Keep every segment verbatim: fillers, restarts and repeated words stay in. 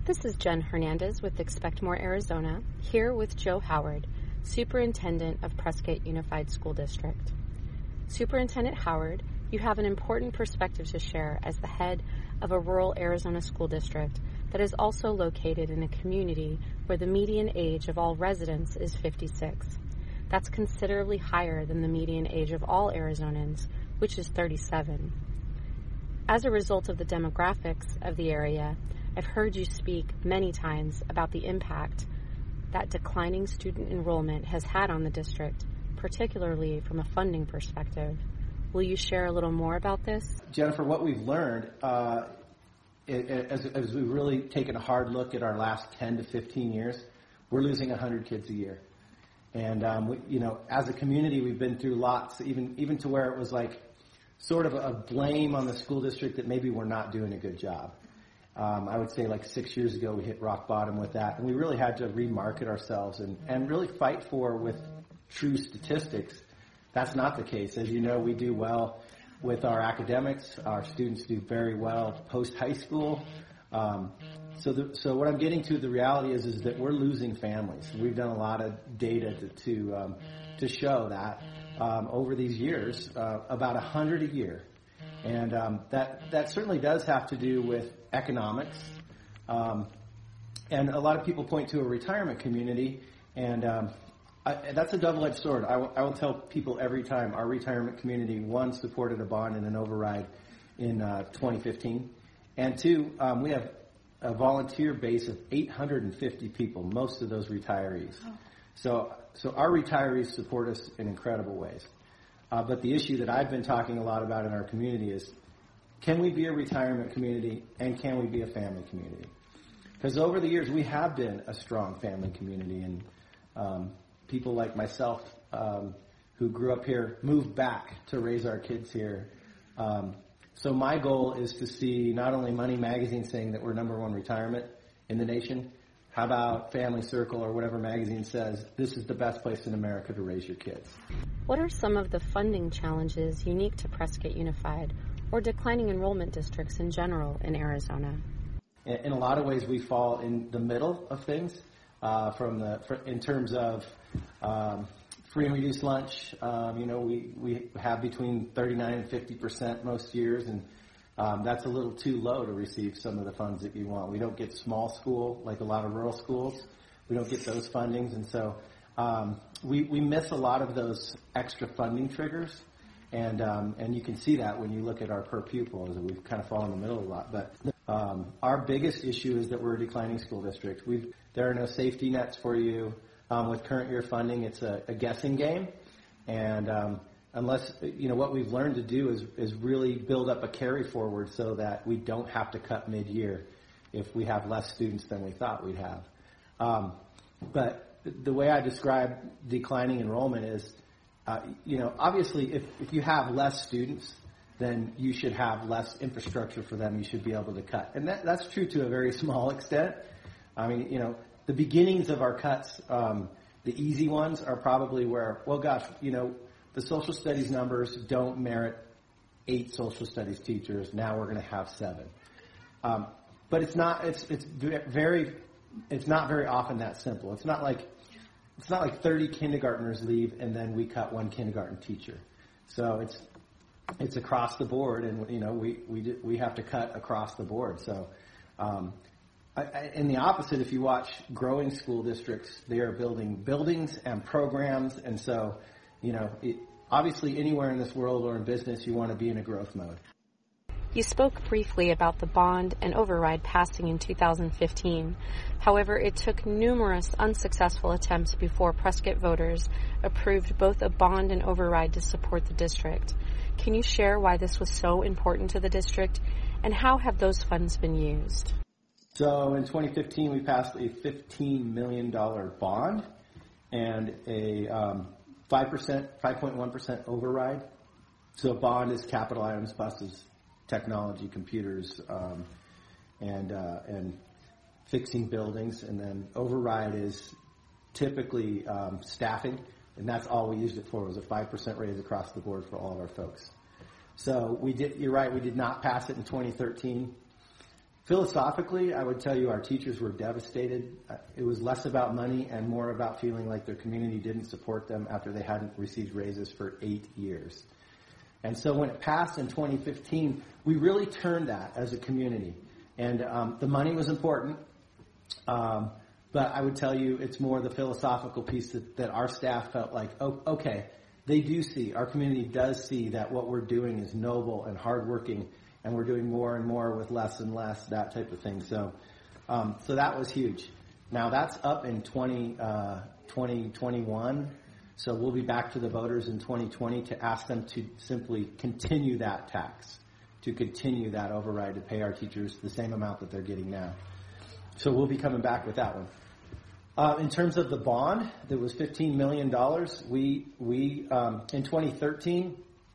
This is Jen Hernandez with Expect More Arizona, here with Joe Howard, Superintendent of Prescott Unified School District. Superintendent Howard, you have an important perspective to share as the head of a rural Arizona school district that is also located in a community where the median age of all residents is fifty-six. That's considerably higher than the median age of all Arizonans, which is thirty-seven. As a result of the demographics of the area, I've heard you speak many times about the impact that declining student enrollment has had on the district, particularly from a funding perspective. Will you share a little more about this? Jennifer, what we've learned, uh, as, as we've really taken a hard look at our last ten to fifteen years, we're losing one hundred kids a year. And, um, we, you know, as a community, we've been through lots, even, even to where it was like sort of a blame on the school district that maybe we're not doing a good job. Um, I would say like six years ago we hit rock bottom with that, and we really had to remarket ourselves and, and really fight for with true statistics. That's not the case. As you know, we do well with our academics. Our students do very well post-high school. Um, so, the, so what I'm getting to, the reality is, is that we're losing families. We've done a lot of data to to, um, to show that um, over these years, uh, about one hundred a year. And um, that that certainly does have to do with economics. Um, and a lot of people point to a retirement community, and um, I, that's a double-edged sword. I, w- I will tell people every time our retirement community, one, supported a bond and an override in uh, twenty fifteen, and two, um, we have a volunteer base of eight hundred fifty people, most of those retirees. Oh. So, so our retirees support us in incredible ways. Uh, but the issue that I've been talking a lot about in our community is, can we be a retirement community and can we be a family community? Because over the years we have been a strong family community, and um, people like myself um, who grew up here moved back to raise our kids here. Um, so my goal is to see not only Money Magazine saying that we're number one retirement in the nation. How about Family Circle or whatever magazine says this is the best place in America to raise your kids? What are some of the funding challenges unique to Prescott Unified or declining enrollment districts in general in Arizona? In, in a lot of ways, we fall in the middle of things. Uh, from the for, in terms of um, free and reduced lunch, um, you know, we, we have between thirty-nine and fifty percent most years, and Um, that's a little too low to receive some of the funds that you want. We don't get small school like a lot of rural schools. We don't get those fundings, and so um, we, we miss a lot of those extra funding triggers, and um, and you can see that when you look at our per pupil, as we've kind of fallen in the middle a lot. But um, our biggest issue is that we're a declining school district. We've there are no safety nets for you. Um, with current year funding, it's a, a guessing game, and um, Unless, you know, what we've learned to do is, is really build up a carry forward so that we don't have to cut mid-year if we have less students than we thought we'd have. Um, but the way I describe declining enrollment is, uh, you know, obviously if, if you have less students, then you should have less infrastructure for them. You should be able to cut. And that, that's true to a very small extent. I mean, you know, the beginnings of our cuts, um, the easy ones are probably where, well, gosh, you know, the social studies numbers don't merit eight social studies teachers. Now we're going to have seven. Um, but it's not. It's it's very. It's not very often that simple. It's not like it's not like thirty kindergartners leave and then we cut one kindergarten teacher. So it's it's across the board, and you know we we we have to cut across the board. So. Um, I, I, in the opposite, if you watch growing school districts, they are building buildings and programs, and so. You know, it, obviously anywhere in this world or in business, you want to be in a growth mode. You spoke briefly about the bond and override passing in two thousand fifteen. However, it took numerous unsuccessful attempts before Prescott voters approved both a bond and override to support the district. Can you share why this was so important to the district, and how have those funds been used? So in twenty fifteen, we passed a fifteen million dollars bond and a um, five percent, five point one percent override. So bond is capital items, buses, technology, computers, um, and uh, and fixing buildings. And then override is typically um, staffing, and that's all we used it for, was a five percent raise across the board for all of our folks. So we did. You're right. We did not pass it in twenty thirteen. Philosophically, I would tell you our teachers were devastated. Uh, It was less about money and more about feeling like their community didn't support them after they hadn't received raises for eight years. And so when it passed in twenty fifteen, we really turned that as a community. And um, the money was important, um, but I would tell you it's more the philosophical piece that, that our staff felt like, oh, okay, they do see, our community does see that what we're doing is noble and hardworking, and we're doing more and more with less and less, that type of thing. So, um, so that was huge. Now that's up in twenty, uh, twenty twenty-one. So we'll be back to the voters in twenty twenty to ask them to simply continue that tax, to continue that override to pay our teachers the same amount that they're getting now. So we'll be coming back with that one. Uh, in terms of the bond, that was fifteen million dollars. We, we um, in twenty thirteen,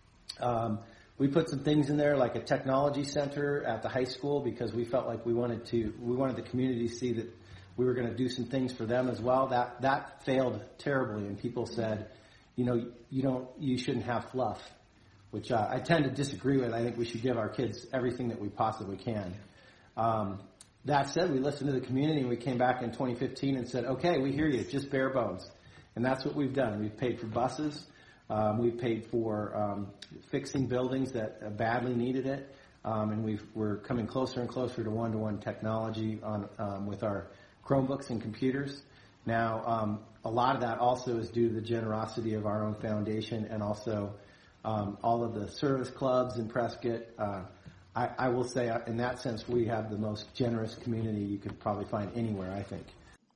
um, we put some things in there like a technology center at the high school because we felt like we wanted to, we wanted the community to see that we were going to do some things for them as well. That that failed terribly, and people said, you know, you don't, you shouldn't have fluff, which uh, I tend to disagree with. I think we should give our kids everything that we possibly can. Um, that said, we listened to the community, and we came back in twenty fifteen and said, okay, we hear you, just bare bones, and that's what we've done. We've paid for buses, um, we've paid for um, fixing buildings that uh, badly needed it, um, and we've, we're coming closer and closer to one-to-one technology on um, with our Chromebooks and computers. Now, um, a lot of that also is due to the generosity of our own foundation and also um, all of the service clubs in Prescott. Uh, I, I will say, uh, in that sense, we have the most generous community you could probably find anywhere, I think.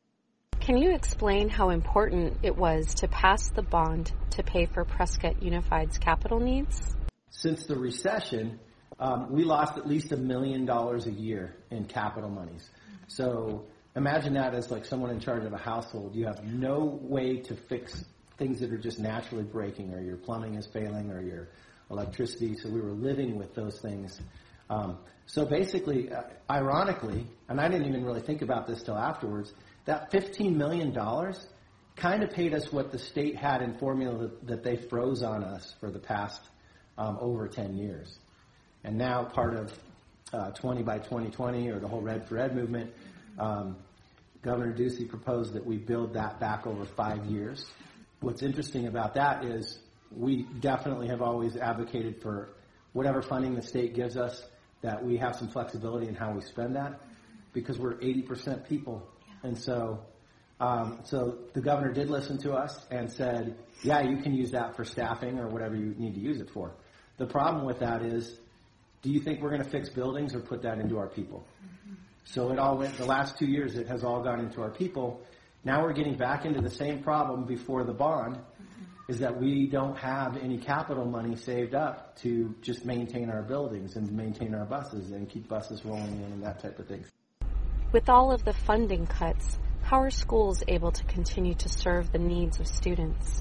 Can you explain how important it was to pass the bond to pay for Prescott Unified's capital needs? Since the recession, um, we lost at least a million dollars a year in capital monies. So imagine that as like someone in charge of a household. You have no way to fix things that are just naturally breaking, or your plumbing is failing, or your electricity. So we were living with those things. Um, so basically, uh, ironically, and I didn't even really think about this till afterwards, that fifteen million dollars kind of paid us what the state had in formula that, that they froze on us for the past um, over ten years. And now part of uh, twenty by twenty twenty, or the whole Red for Ed movement, um, Governor Ducey proposed that we build that back over five years. What's interesting about that is we definitely have always advocated for whatever funding the state gives us, that we have some flexibility in how we spend that, because we're eighty percent people. And so um, so the governor did listen to us and said, yeah, you can use that for staffing or whatever you need to use it for. The problem with that is, do you think we're going to fix buildings or put that into our people? So it all went, the last two years, it has all gone into our people. Now we're getting back into the same problem before the bond, is that we don't have any capital money saved up to just maintain our buildings and maintain our buses and keep buses rolling in and that type of thing. With all of the funding cuts, how are schools able to continue to serve the needs of students?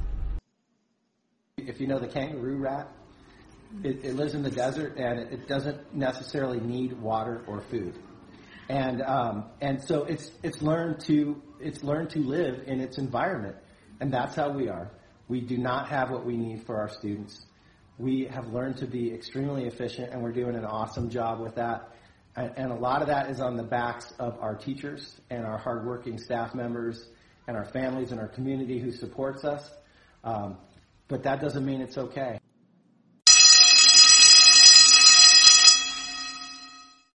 If you know the kangaroo rat, it, it lives in the desert, and it, it doesn't necessarily need water or food. And um, and so it's it's learned to it's learned to live in its environment, and that's how we are. We do not have what we need for our students. We have learned to be extremely efficient, and we're doing an awesome job with that. And, and a lot of that is on the backs of our teachers and our hardworking staff members and our families and our community who supports us. Um, but that doesn't mean it's okay.